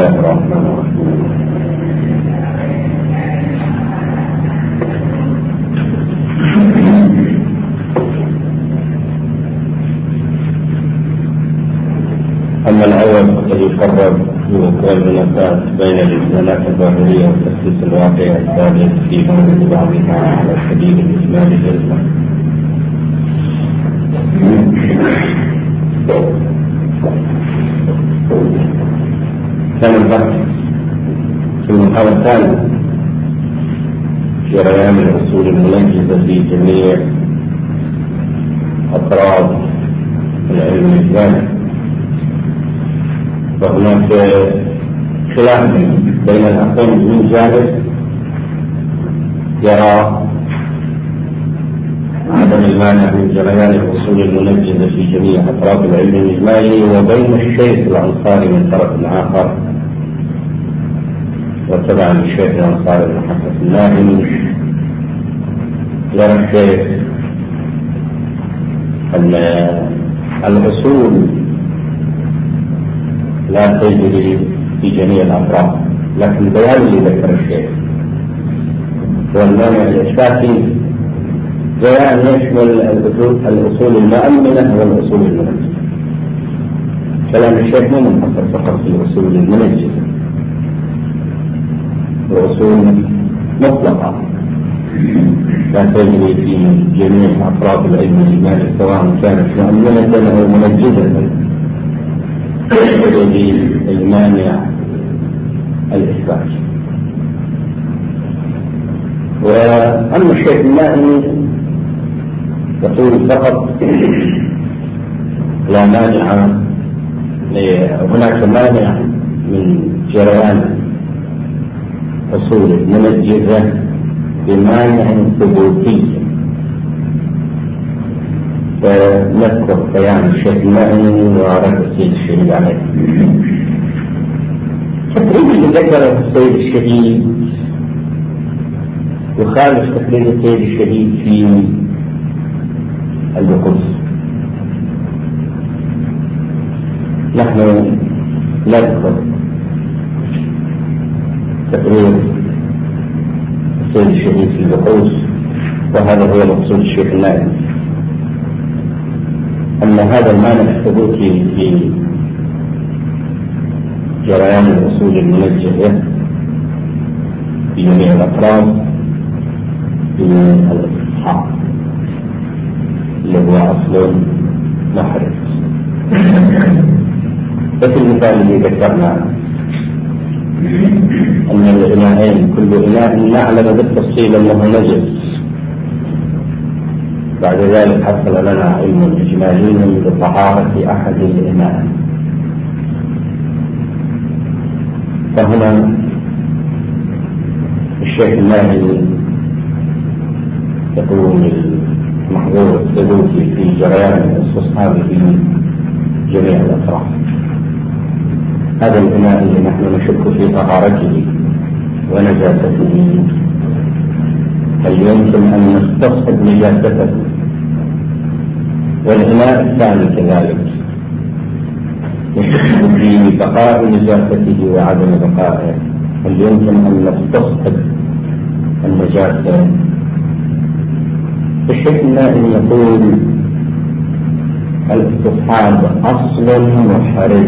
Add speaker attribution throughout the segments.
Speaker 1: الله الرحمن الرحيم. أما الأول فقد يقرر في وقوع المنافات بين الإنسانات الظاهرية والتخصيص الواقعي الثابت في موجود بعضها على سبيل الإجمال الجزمة. كان البحث في المقام الثالث جريان الأصول المنجزة في جميع أطراف العلم الإسلامي، وهناك خلاف بين الأقوام. من جانب يرى عدم المانع من جريان الأصول المنجزة في جميع أطراف العلم الإجمالي، وبين الشيخ الأنصاري من طرف آخر وتبع الشيخ الأنصاري بن حسن الناهي يرى الشيخ أن الأصول لا تجري في جميع الأطراف، لكن البيان اللي ذكر الشيخ والمانع الإثباتي بيان يشمل الأصول المؤمنة والأصول المنجزة. كلام الشيخ مو منحصر فقط في الأصول المنجزة، الأصول مطلقة لا تجري في جميع أطراف العلم الإجمالي سواء كانت مؤمنة أو منجزة، يجري المانع الإثبات. وأما الشيخ النائي يقول فقط لا مانع، هناك مانع من جريان أصول منجزة بمانع ثبوتي. فنذكر بيان الشيخ النائي ورد السيد الشهيد عليه. التقرير اللي ذكره السيد الشهيد يخالف تقرير السيد الشهيد في القدس. نحن نذكر تقرير السيد الشهيد في البحوث، وهذا هو مقصود الشيخ النائي، أن هذا المانع الثبوتي في جريان الأصول المنجزة في جميع الأطراف في الإصحاح اللي هو أصل محرز. بس المثال اللي ذكرناه أن الإناءين كل إناء نعلم بالتفصيل أنه نجس، بعد ذلك حصل لنا علم إجمالي بطهارة أحد الإناء. فهنا الشيخ الناهي يقول المحظور الثبوتي في جريان الاستصحاب في جميع الأطراف. هذا الإناء اللي نحن نشك في طهارته ونجاسته، هل يمكن أن نستصحب نجاسته؟ والإناء الثاني كذلك نشك في بقاء نجاسته وعدم بقائه، هل يمكن أن نستصحب النجاسة؟ الشيخ النائي يقول الاستصحاب أصل محرز،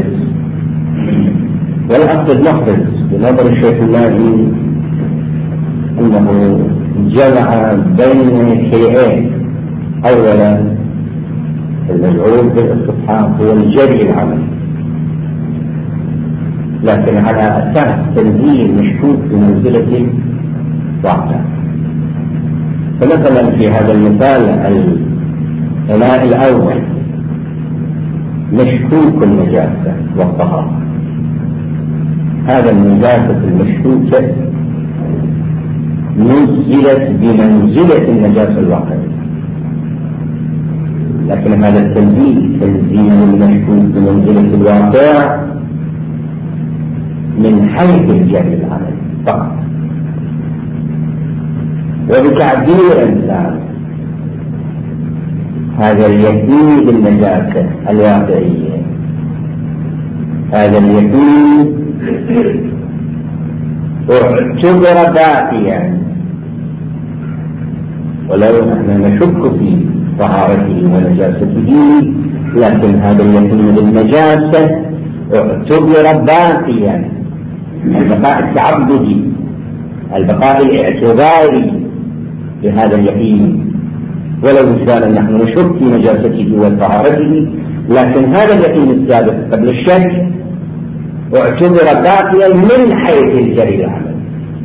Speaker 1: والأصل المحرز بنظر الشيخ النائي أنه جمع بين شيئين. أولا المجعول بالاستصحاب هو الجري العملي، لكن على أساس تنزيل مشكوك بمنزلة واقع. فمثلا في هذا المثال الإناء الأول مشكوك النجاسة والطهارة، هذا النجاسة المشكوكة نزلت بمنزلة النجاسة الواقعية، لكن هذا التنزيل تنزيل المشكوك بمنزلة الواقع من حيث الجري العملي فقط. وبتعبير ثاني هذا اليقين بالنجاسة الواقعية هذا اليقين اعتبر باقيا، ولو احنا نشك في طهارته ونجاسته، لكن هذا اليقين بالنجاسة اعتبر باقيا، البقاء التعبدي، البقاء الاعتباري لهذا اليقين، ولو كان نحن نشك في نجاسته وطهارته، لكن هذا اليقين السابق قبل الشك اعتبر باقيا من حيث الجري العمل،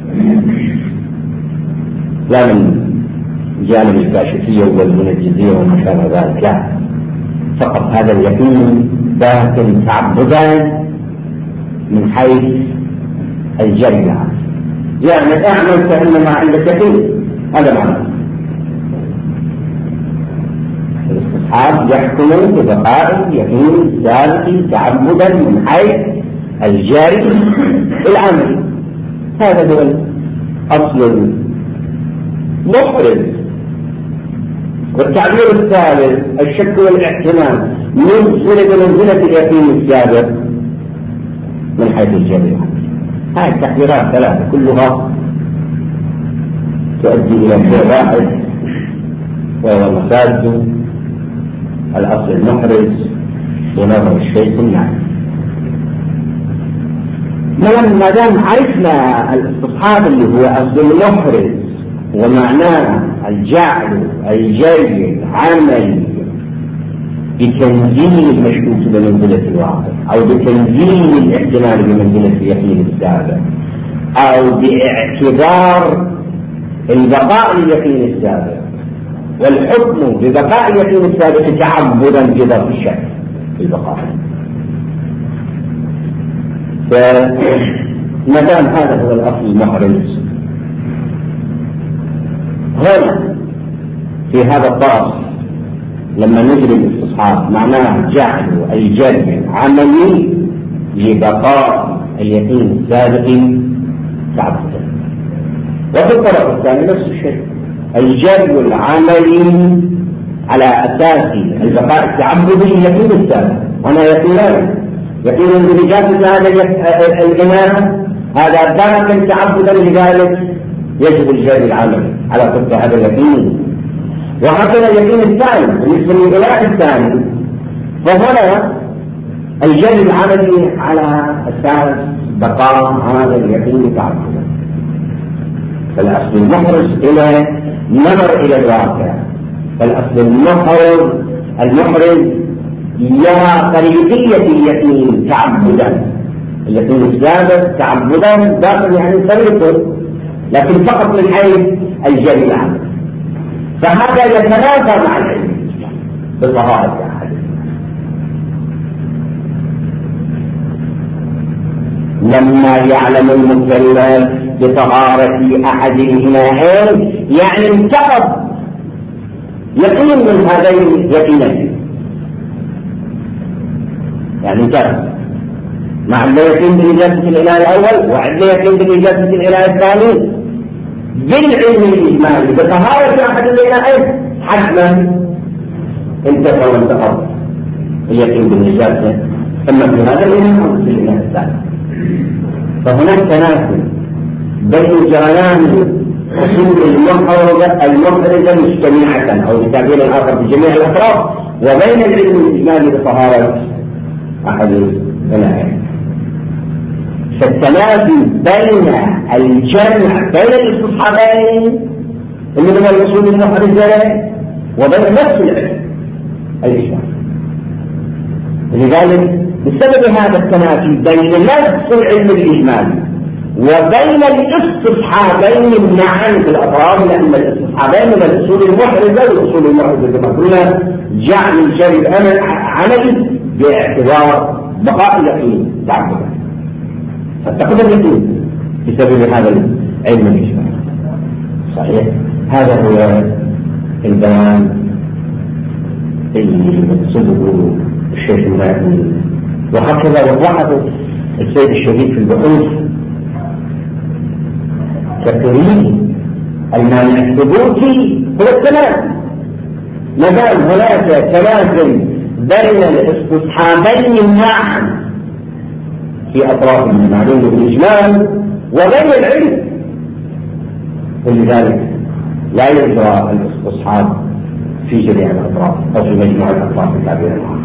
Speaker 1: لا من جانب الكاشفية والمنجزية وما شابه ذلك، لا، فقط هذا اليقين باق تعبدا من حيث الجري العمل، يعني اعمل كأنما عندك يقين، هذا معنى الاستصحاب يحكم ببقاء اليقين السابق تعبدا من حيث الجاري العمل. هذا هو الأصل المحرز. والتعبير الثالث الشك والاحتمال ينزل بمنزلة اليقين السابق من حيث الجاري العمل. هذه التعبيرات ثلاثة كلها تؤدي إلى شيء واحد، وهو مفاد الأصل المحرز ونظر الشيء في النعم. ما دام عرفنا الاستصحاب اللي هو أصل المحرز ومعناه الجعل الجري عملي بتنزيل المشكوك بمنزلة الواقع، أو بتنزيل الاحتمال بمنزلة اليقين السابق، أو باعتبار البقاء لليقين السابق، والحكم ببقاء اليقين السابق تعبدا بضرب الشك في البقاء. فما دام هذا هو الأصل المحرز، هنا في هذا الطرف لما نجري الاستصحاب معناه جعل أي جري عملي لبقاء اليقين السابق تعبدا. وفي الطرف الثاني نفس الشيء، الجري العملي على أساس البقاء التعبدي لليقين السابق. هنا يقولان يقول بنجاسة هذا الإناء هذا باق تعبدا، لذلك يجب الجري العملي على قدر هذا اليقين. وهكذا اليقين الثاني بالنسبة للإناء الثاني، فهنا الجري العملي على أساس بقاء هذا اليقين تعبدا. فالأصل المحرز إلى نظر إلى الواقع، فالأصل المحرز يرى طريقية اليقين تعبدا، اليقين السابق تعبدا داخل يعني طريقه، لكن فقط من حيث الجري العمل. فهذا يتنافى مع العلم بطهارة أحد. لما يعلم المكلف بطهارة أحد الإناءين يعني انتقض يقين من هذين اليقينين، يعني انتقض. مع يقين بنجاسة الإناء الأول وعندنا يقين بنجاسة الإناء الثاني، بالعلم الإجمالي بطهارة أحد الإناءين حتما انتقض وانتقض اليقين بالنجاسة، أما في هذا الإناء أو في الإناء الثاني. فهناك تناسب بين جريان حصول المحرزة مجتمعة أو بتعبير آخر في جميع الأطراف، وبين العلم الإجمالي بطهارة أحد الإناءين. فالتناسب بين الجمع بين الاستصحابين اللي من الأصول المحرزة وبين نفس العلم الإجمالي. لذلك بسبب هذا التنافي بين نفس العلم الإجمالي وبين الاستصحابين معا في الأطراف، لأن الاستصحابين من الأصول المحرزة والأصول المحرزة كما قلنا جعل الجري عملي باعتبار بقاء اليقين تعبدا، فاتقد اليقين بسبب هذا العلم الإجمالي. صحيح، هذا هو البيان اللي يقصده الشيخ المالكي، وهكذا وضحه السيد الشهيد في البحوث كتريد المانع الثبوتي هو التلازم. ما دام هناك تلازم بين الاستصحابين معا في أطراف المعلوم بالإجمال وبين العلم، ولذلك لا يجرى الاستصحاب في جميع الأطراف أو في مجموعة الأطراف التابعة الآخر.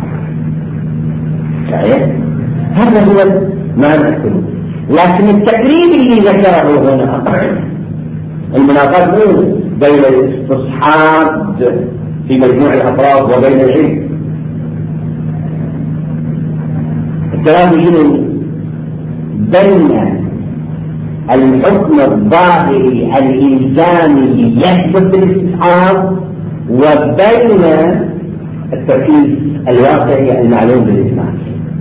Speaker 1: صحيح؟ هذا هو ما نحكمه. لكن التقريب اللي ذكره هنا المناقض مو بين الاستصحاب في مجموع الأطراف وبين العلم. الكلام يجب بين الحكم الظاهري الإلزامي يثبت بالاستصحاب وبين التركيز الواقعي المعلوم بالإجمال.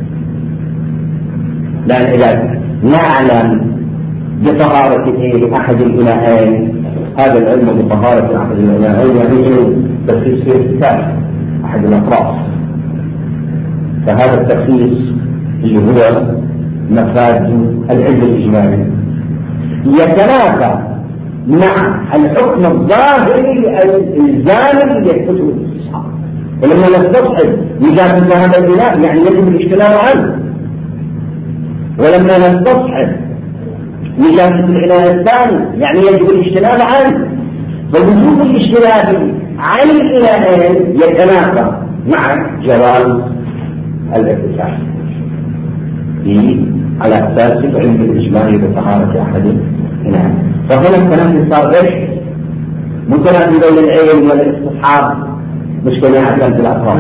Speaker 1: لأن إذا نعلم بطهارة أحد الإناءين، هذا العلم بطهارة أحد الإناءين يعني تركيز في ارتكاز أحد الأطراف، فهذا التركيز اللي هو مفاد العلم الإجمالي يتنافى مع الحكم الظاهري الإلزامي اللي يحدثه الاستصحاب. ولما نستصحب نجاسة هذا الإناء يعني يجب الاجتناب عنه، ولما نستصحب نجاسة الإناء الثاني يعني يجب الاجتناب عنه. فوجود الاجتناب عن الإناءين يتنافى مع جواز الاغتسال على أساس العلم الإجمالي بطهارة أحد الإناءين. فهنا الكلام صار ايش؟ متنافي بين العلم والاستصحاب، مش كما في الأطراف.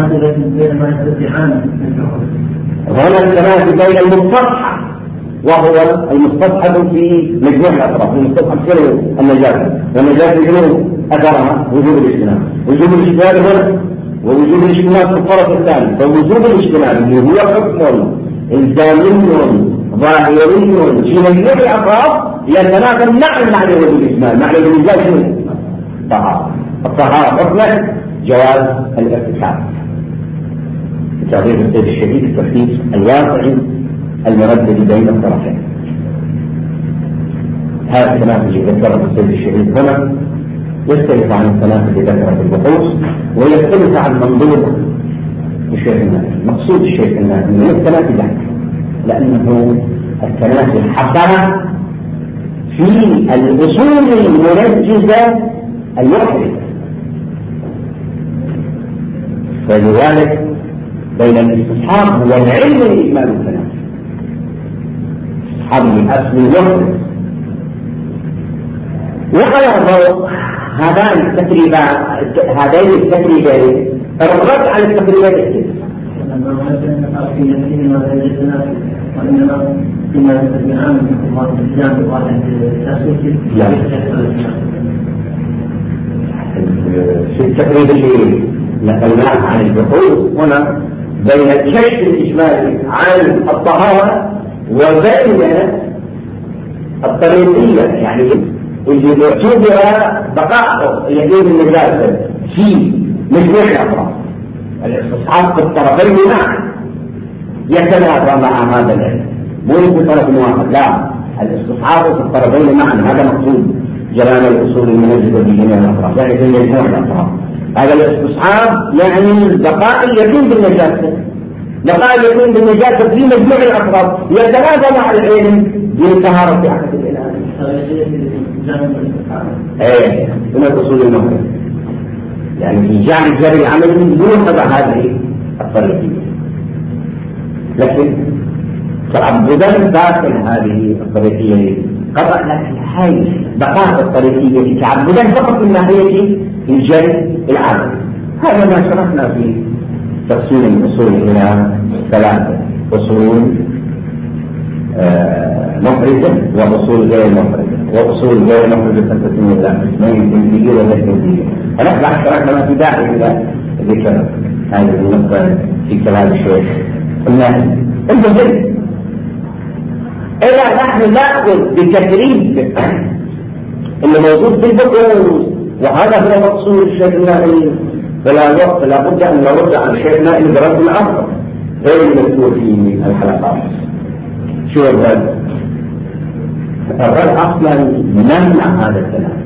Speaker 1: هنا التنافي بين المستصحب وهو المستصحب في مجموع الأطراف، المستصحب كله النجاسة، والنجاسة شنو أثرها؟ وجوب الاجتناب. وجوب الاجتناب هنا ووجوب الاجتناب في الطرف الثاني. فوجوب الاجتناب اللي هو حكم إلزامي ظاهري في مجموع الأطراف يتنافى مع المعنى والإجمال. معنى الإجمال شنو؟ الطهارة حكمة جواز الاغتسال بتعبير السيد الشهيد التركيز الواقعي المردد بين الطرفين. هذا التنافي اللي ذكره السيد الشهيد هنا يختلف عن التنافي اللي ذكره في البحوث، ويختلف عن منظور الشيخ النافي. مقصود الشيخ النافي انه التنافي ذاك، لانه التنافي حصل في الاصول المنجزه المحرزه، فلذلك بين الاستصحاب والعلم الإجمال التنافي. استصحاب من أصل الوحدة. وعلى ضوء هذين التقريبين الرد على التقريبين في التقريب اللي نقلناه عن البحوث هنا بين الكشف الإجمالي عن الطهارة وبين الطريقية، يعني اللي اعتبر بقاء يقين النجاسة في مجموع الأطراف. الاستصحاب في الطرفين معا يتنافى مع هذا العلم، مو في طرف واحد، لا، الاستصحاب في الطرفين معا. هذا مقصود جلال الأصول المنجزة في جميع الأطراف، يعني في مجموع الأطراف. هذا الاستصحاب يعني بقاء اليقين بالنجاسة، بقاء اليقين بالنجاسة في مجموع الأطراف يتنافى مع العلم بطهارة أحد الإناء. من الأصول المهمة، يعني في جانب جري العمل يوحد هذه الطريقية، لكن تعبدا داخل هذه الطريقية قطع لك هاي بقاء الطريقية تعبدا فقط من ناحية الجري العمل. هذا ما شرحنا في تقسيم الأصول إلى ثلاثة: أصول محرزة وأصول غير محرزة، وأصول غير محرزة تنقسم إلى قسمين: تنفيذية وغير تنفيذية. فنحن شرحنا ما في داعي إلى ذكر هذه النقطة في كلام الشيخ. قلنا المهم إذا نحن نأخذ بتقريب اللي موجود في البحوث، وهذا هو مقصود الشيخ النائل، فلا بد أن نرد على الشيخ النائل برد الأفضل غير المذكور في الحلقات. شو الرد؟ الرد أصلا منع هذا الكلام،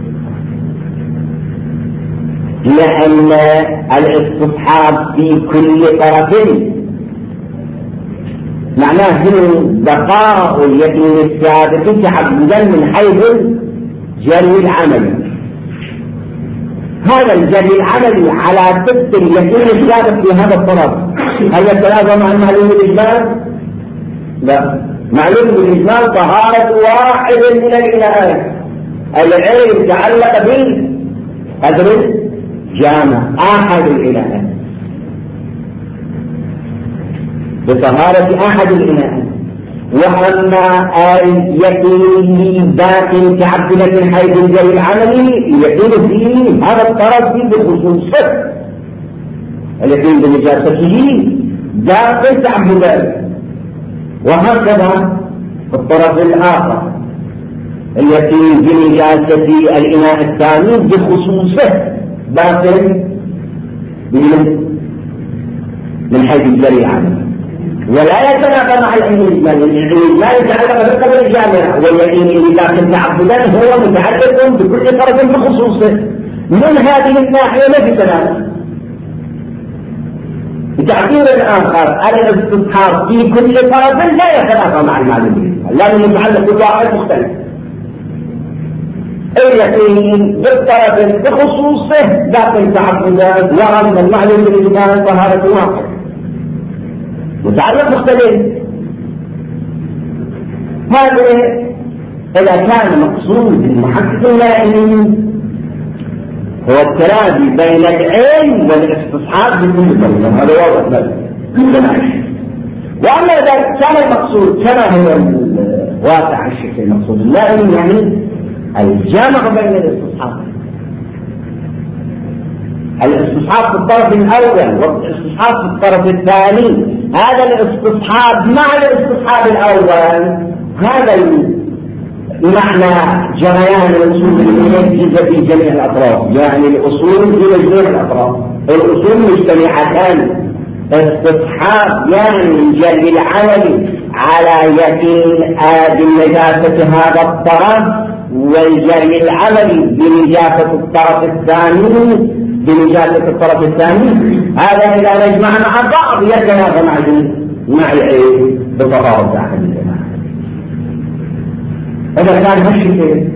Speaker 1: لأن الاستصحاب في كل طرف معناه بقاء اليقين الثابت تعبدا من حيث الجري العملي. هذا الجري العملي على ضد اليقين الثابت في هذا الطرف، هل يتلازم مع المعلوم بالإجمال؟ لا، معلوم بالإجمال طهارة واحد من الإناء، العين تعلق بالقدر جامع أحد الإناء، بطهارة أحد الإناء. وأما اليقين باق تعبد من حيث الجري العملي يقين فيه هذا الطرف فيه بخصوصه، اليقين بنجاسته باق تعبدا. وهكذا في الطرف الآخر اليقين بنجاسة الإناء الثاني بخصوصه باق من حيث الجري العملي، ولا يتنافى مع العلم الإجمالي. العلم لا يتعلق بالقدر الجامع، واليقين اللي داخل تعبدا هو متعلق بكل طرف بخصوصه. من هذه الناحية ما في تنافى. بتعبير آخر الاستصحاب في كل طرف لا يتنافى مع المعلوم، لأنه متعلق بواقع مختلف. اليقين بالطرف بخصوصه داخل تعبدا، وأما المعلوم بالإجمال طهارة واحد متعلق مختلف. هذا إذا كان مقصود المحقق اللائمين هو التلازي بين العلم والاستصحاب بكل طريقة، هذا واضح. وأما إذا كان المقصود كما هو الواقع الشكل المقصود اللائم يعني الجامع بين الاستصحاب، الاستصحاب في الطرف الأول والاستصحاب في الطرف الثاني. هذا الاستصحاب مع الاستصحاب الأول، هذا معنى جريان الأصول المنجزة في جميع الأطراف، يعني الأصول في جميع الأطراف، الأصول مجتمعتان. استصحاب يعني الجري العملي على يقين بنجاسة هذا الطرف، والجري العملي بنجاسة الطرف الثاني، بنجاسة الطرف الثاني. هذا إذا نجمع مع بعض يتنافى مع العلم بطهارة أحد الجماعة. إذا كان هالشيء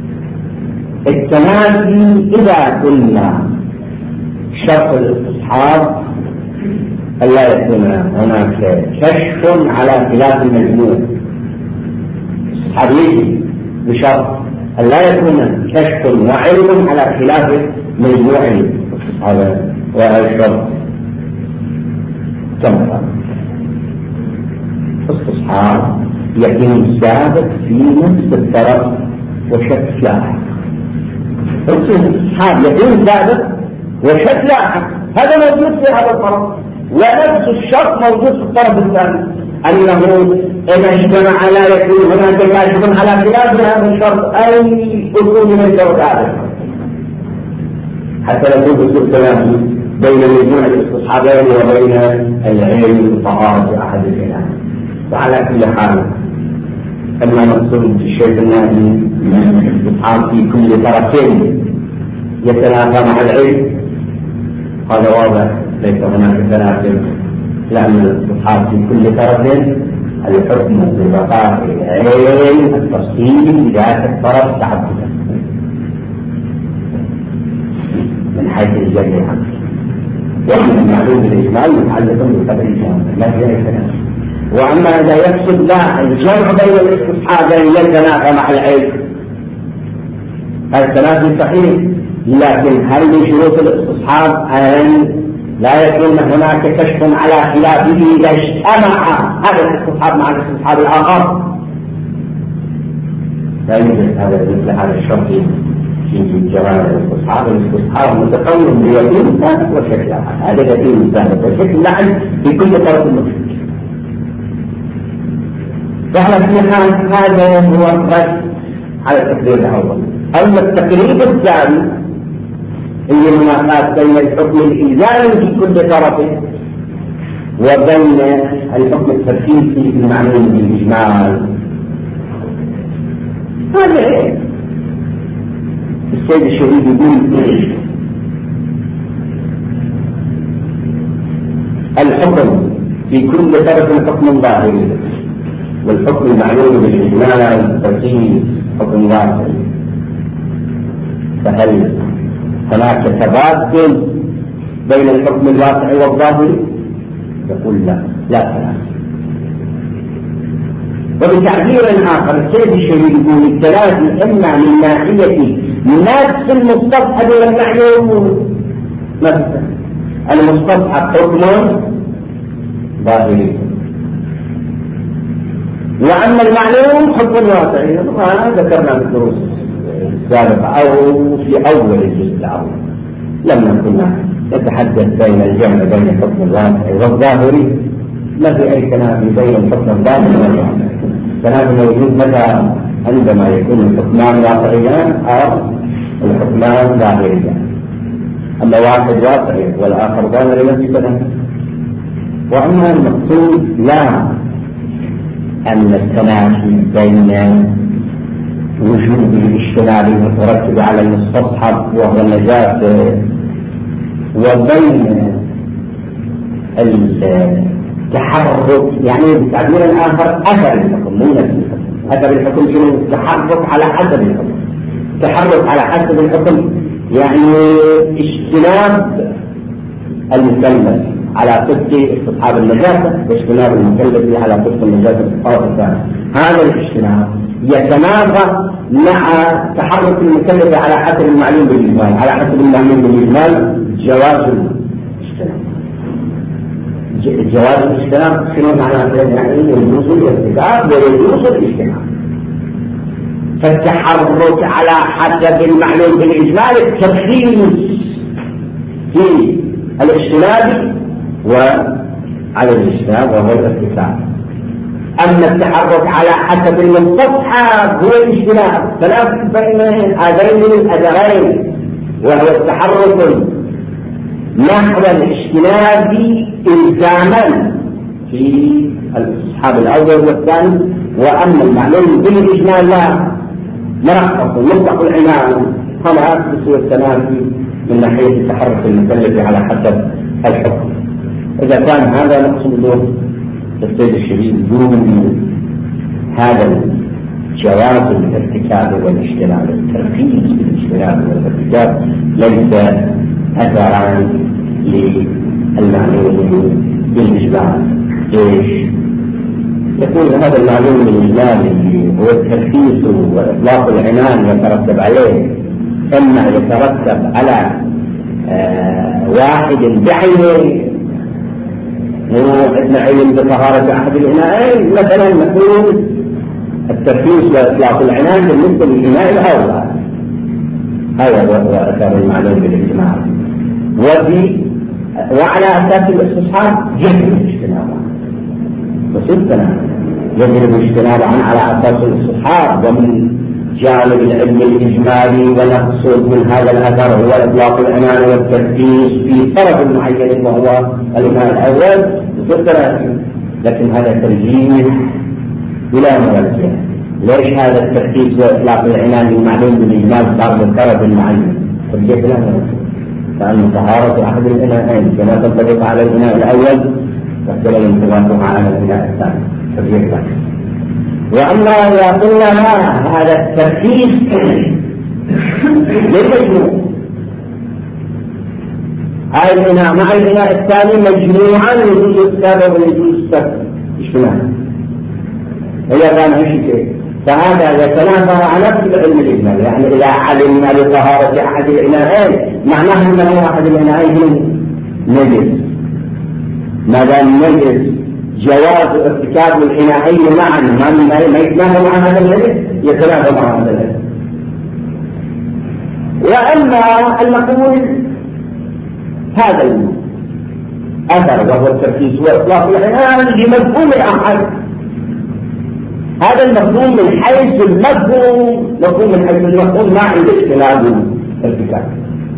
Speaker 1: التنافي، إذا قلنا شرط الاستصحاب ألا يكون هناك كشف على خلاف المجموع. الاستصحاب يجي بشرط ألا يكون كشف وعلم على خلاف مجموع هذا والشرط. كما استصحاب يقين ثابت في نفس الطرف وشك لاحق. استصحاب يقين ثابت وشك لاحق، هذا موجود في هذا الطرف، ونفس الشرط موجود في الطرف الثاني، أنه إذا اجتمع لا يكون هناك كاشف على خلاف هذا الشرط أي أصول من الشرط هذا، حتى يكون في التنافي بين مجموع الاستصحابين وبين العلم بطهارة أحد الإله. وعلى كل حال أما مقصود الشيء النادي الاستصحاب في كل طرفين يتنافى مع العلم، هذا واضح ليس هناك تنافي، لأن الاستصحاب في كل طرف الحكم ببقاء العلم التفصيلي ذات الطرف تعبدا من حيث الجري العملي. وأما المعلوم بالإجمال متعلق بقدر الجامع لا في أي تنافي. وأما إذا يقصد لا الجمع بين الاستصحابين يتنافى مع العلم، هذا التنافي صحيح، لكن هل من شروط الاستصحاب أن لا يكون هناك كشف على خلافه إذا اجتمع هذا الاستصحاب مع الاستصحاب الآخر؟ لا يوجد هذا الشرط في جمال الاستصحاب متقوم بيقين ثابت وشكل لاحق. هذا يقين ثابت وشكل لاحق في كل طرف مشكل. فعلى كل حال هذا هو الرد على التقرير الأول. أما التقرير الثاني هي المنافاة بين الحكم الإلزامي في كل طرف وبين الحكم التركيبي في المعلوم بالإجمال. هذا السيد الشهيد يقول الحكم في كل طرف حكم ظاهري، والحكم المعلوم بالإجمال الترتيب حكم ظاهري، فهل هناك تبادل بين الحكم الواقعي والظاهري؟ يقول لا تنافي. وبتعبير آخر السيد الشهيد يقول التنافي إما من ناحية نفس المستصحب والمعلوم، مثلا المستصحب حكم ظاهري، وأما المعلوم حكم واقعي. وهذا ذكرنا في الدروس السابقة أو في أول الجزء الأول لما كنا نتحدث بين الجمع بين الحكم الواقعي والظاهري. ما في أي تنافي بين الحكم الظاهري والواقعي. التنافي موجود متى؟ عندما يكون الحكمان واقعيان أو الحكمان ظاهريان. أما واحد واقعي والآخر ظاهري ما في تنافي. وأما المقصود لا أن التنافي بين وجود الاجتناب المترتب على المستصحب وهو النجاة وبين التحرك، يعني بتعبير آخر أثر الحكم مو نفس الحكم. أثر الحكم شنو؟ التحرك على حسب الحكم. التحرك على حسب الحكم يعني اجتناب المكلف على صدق استصحاب النجاسة واجتناب المكلف على صدق النجاسة في الطرف الثاني. هذا الاجتناب يتنافى مع تحرك المكلف على حسب المعلوم بالإجمال. على حسب المعلوم بالإجمال جواز الاجتناب. جواز الاجتناب شنو معناه؟ يعني يجوز الارتكاب ويجوز الاجتناب. فالتحرك على حسب المعلوم بالإجمال الترخيص في الاجتناب وعلى الاجتناب وهو الارتكاب. أما التحرك على حسب المستصحب هو الاجتناب. فلا بين هذين الأثرين وهو التحرك نحو الاجتناب إلزاما في الاستصحاب الأول والثاني، وأما المعلوم بالإجمال لا مرخص مطلق العنان خلاص بصير التنافي من ناحية التحرك المكلف على حسب الحكم. إذا كان هذا مقصوده السيد الشريف يقول هذا جواز الارتكاب والاجتناب، الترخيص بالاجتناب والارتكاب ليس أثران للمعلوم بالإجمال. ليش؟ يقول هذا المعلوم بالإجمال هو الترخيص وإطلاق العنان يترتب عليه، إما يترتب على واحد بعينه، عندنا علم بطهارة أحد الإناءين مثلا نقول الترخيص وإطلاق العنان بالنسبة للإناء الأول، هذا هو أثر المعلوم بالإجمال. وعلى أساس الاستصحاب يجب الاجتناب، يجب الاجتناب على أساس الاستصحاب. ومن جانب العلم الإجمالي ونقصد من هذا الأثر هو إطلاق العنان والتركيز في طرف معين وهو الإناء الأول بالتراكم. لكن هذا ترجيح بلا مرجع. ليش هذا التركيز وإطلاق العنان المعلوم بالإجمال صار بالطرف المعين؟ ترجيح بلا مرجع، فأن طهارة أحد الإناءين كما تنطبق على الإناء الأول واختلف انطباقها على الإناء الثاني. ترجيح ذلك. وأما إذا قلنا هذا التركيز للمجموع، هذا الإناء مع الإناء الثاني مجموعا يجوز السبب ويجوز السبب اجتماعي. إذا كان شيء فهذا يتنافى على نفس العلم الإجمالي. يعني إذا علمنا بطهارة أحد الإناءين معناه أنه أحد الإناءين نجس. ما دام نجس جواز ارتكاب الإناءين معا ما يتنافى مع هذا العلم، يتنافى مع هذا العلم. وأما المقول هذا الأثر وهو التركيز وإطلاق العنان بمفهوم الآخر، هذا المفهوم من حيث المفهوم، مفهوم من حيث المفهوم ما عنده اختلاف الارتكاب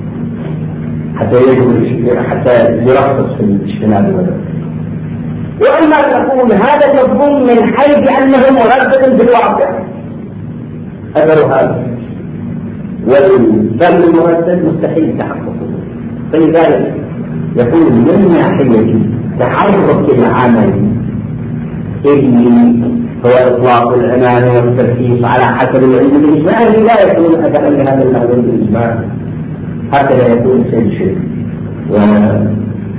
Speaker 1: حتى يرخص في الاجتناب والارتكاب. وأما المفهوم هذا المفهوم من حيث أنه مردد بالواقع، أثر هذا والفهم المردد مستحيل تحققه. فلذلك يكون من ناحية تحرك العمل اللي هو إطلاق العنان والتركيز على حسب العلم الإجمالي لا يكون أبدا لهذا المعلوم الإجمالي، هكذا يكون شيء. وأنا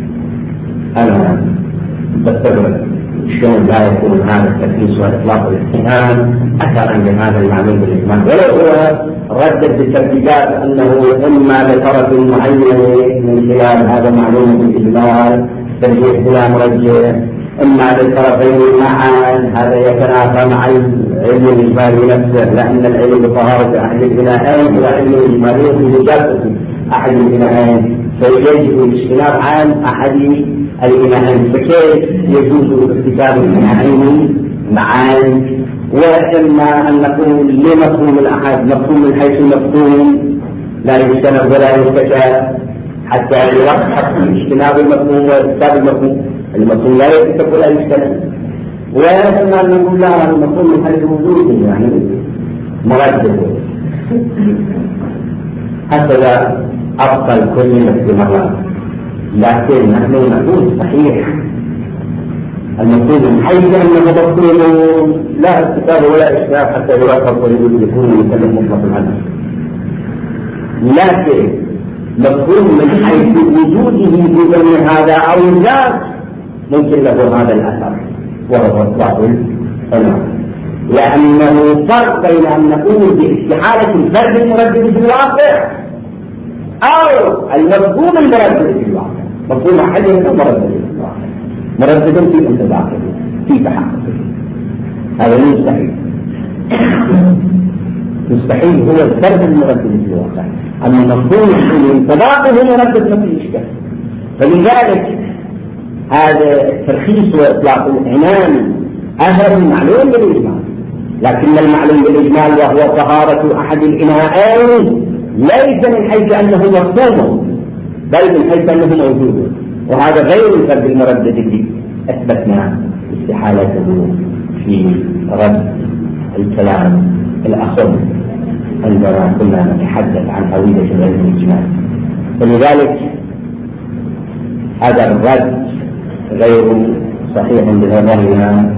Speaker 1: بستغرب شلون لا يكون هذا التركيز وإطلاق العنان أثرا لهذا المعلوم الإجمالي، ولو هو ردد بالتركيزات أنه إما لطرف معين من خلال هذا المعلوم بالإجمال ترجيح بلا مرجح، إما للطرفين معا، هذا يتنافى مع العلم الإجمالي نفسه، لأن العلم بطهارة أحد البنائين والعلم الإجمالي بمجرد أحد البنائين، فيجب الاجتناب عن أحد البنائين، فكيف يجوز ارتكاب البنائين معا؟ وإما أن نقول لمفهوم الأحد مفهوم من حيث المفهوم لا يجتنب ولا يرتكب حتى يلحق اجتناب المفهوم وارتكاب المفهوم لا يرتكب ولا يجتنب، وإما أن نقول لا المفهوم من حيث وجوده يعني مردد. هكذا أبطل كل الاحتمالات، لكن نحن نقول صحيح المفهوم من حيث أنه مفهوم لا ارتكاب ولا إشكال حتى يراقب ويكون مكلف مطلق العدل، لكن مفهوم من حيث وجوده بدون هذا أو الذات ممكن له هذا الأثر وهو إطلاق العنان، لأنه فرق بين أن نقول باستحالة الفرد المردد في الواقع أو المفهوم المردد في الواقع. مفهوم أحد مردد في الواقع، مردد في انطباقه في تحققه، هذا مستحيل. مستحيل هو الفرد المردد في الواقع، أما مفهوم انطباقه مردد ما فيه إشكال. فلذلك هذا الترخيص وإطلاق العنان أهم معلوم بالإجمال، لكن المعلوم بالإجمال وهو طهارة أحد الإناءين ليس من حيث أنه مفهوم بل من حيث أنه موجود، وهذا غير الفرد المردد الذي أثبتنا استحالته في رد الكلام الأخر عندما كنا نتحدث عن هوية العلم الإجمالي. فلذلك هذا الرد غير صحيح بنظرنا،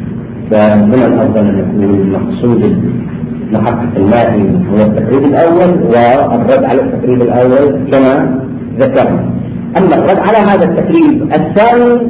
Speaker 1: فمن الأفضل أن يكون مقصود محقق اللائم هو التقريب الأول والرد على التقريب الأول كما ذكرنا. أما الرد على هذا التقريب الثاني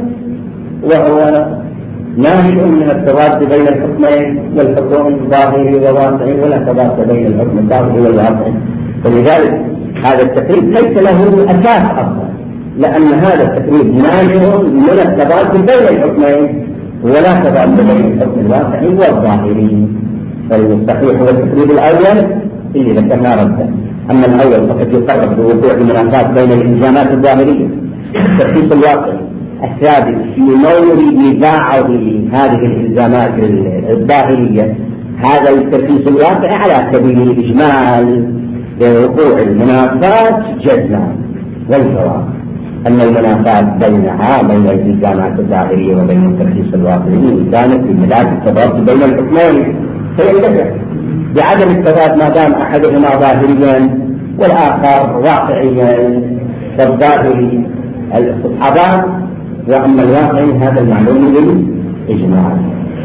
Speaker 1: وهو ناشئ من التضاد بين الحكمين والحكم الظاهري وواقعي، ولا تضاد بين الحكم الظاهري والواقعي، ولذلك هذا التقريب ليس له أساس أفضل، لأن هذا التقريب ناشئ من التضاد بين الحكمين ولا تضاد بين الحكم الواقعي والظاهري. فالصحيح هو التقريب الأول اللي ذكرنا رده، أما الأول فقد يقرر بوقوع المنافات بين الإلزامات الظاهرية والترخيص الواقعي الثابت في مورد نزاعه هذه الإلزامات الظاهرية. هذا الترخيص الواقعي على سبيل الإجمال بوقوع المنافات جزما، والجواب أن المنافات بينها بين الإلزامات الظاهرية وبين الترخيص الواقعي كانت بمدار التضاد بين الحكمين، فيندفع بعدم التضاد ما دام أحدهما ظاهريا والآخر واقعيا، فالظاهري الاستصحابات وأما الواقعي هذا المعلوم بالإجمال.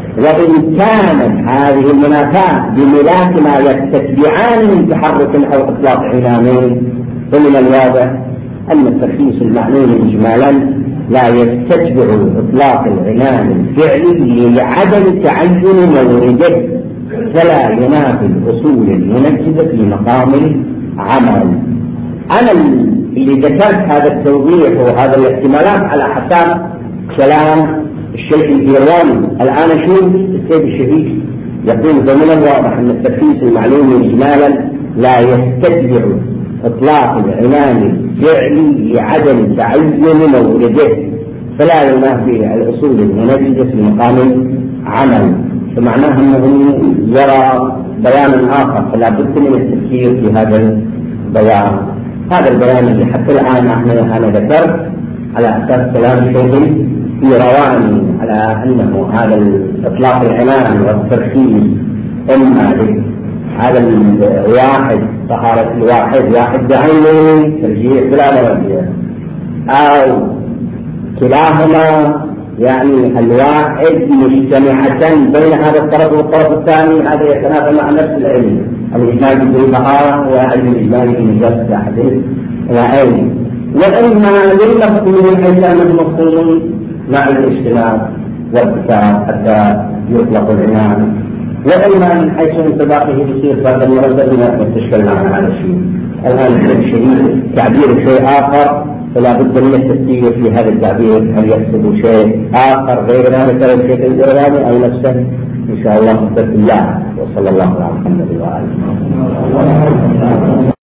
Speaker 1: وإن كانت هذه المنافات بملاك ما يستتبعان من تحرك أو إطلاق عنانين، فمن الواضح أن الترخيص المعلوم إجمالا لا يستتبع إطلاق العنان الفعلي لعدم تعين مورده، فلا ينافي الأصول المنجزة في مقام العمل. أنا اللي ذكرت هذا التوضيح وهذا الاحتمالات على حساب كلام الشيخ الإيراني. الآن شوف السيد الشهيد يقول فمن الواضح أن الترخيص المعلوم إجمالا لا يستتبع إطلاق العنان الفعلي لعدم تعين مورده، فلا ينافي الأصول المنجزة في مقام عمل. فمعناه أنه يرى بيانا آخر، فلا بد من التفكير في هذا البيان. هذا البيان اللي حتى الآن أنا ذكرت على أساس كلام الشيخ إيرواني على أنه هذا إطلاق العنان والترخيص إما هذا الواحد طهارة الواحد واحد بعينه ترجيح بلا مرجع، أو كلاهما يعني الواحد مجتمعة بين هذا الطرف والطرف الثاني، هذا يتنافى مع نفس العلم الإجمالي في الطهارة وعلم الإجمالي في نجاسة الحدث العين، وإما للمفهوم حيث أنه مفهوم مع الاجتماع والكتاب حتى يطلق العنان، وإما من حيث انطباقه بصير بعد المرتب ما تشكلنا على هذا الشيء. الآن الشيء تعبير شيء آخر، فلا بد من التفكير في هذا التعبير، هل يقصد شيء آخر غير ذلك الشيء الإيراني أو نفسه؟ إن شاء الله بسم الله وصلى الله على محمد وآله.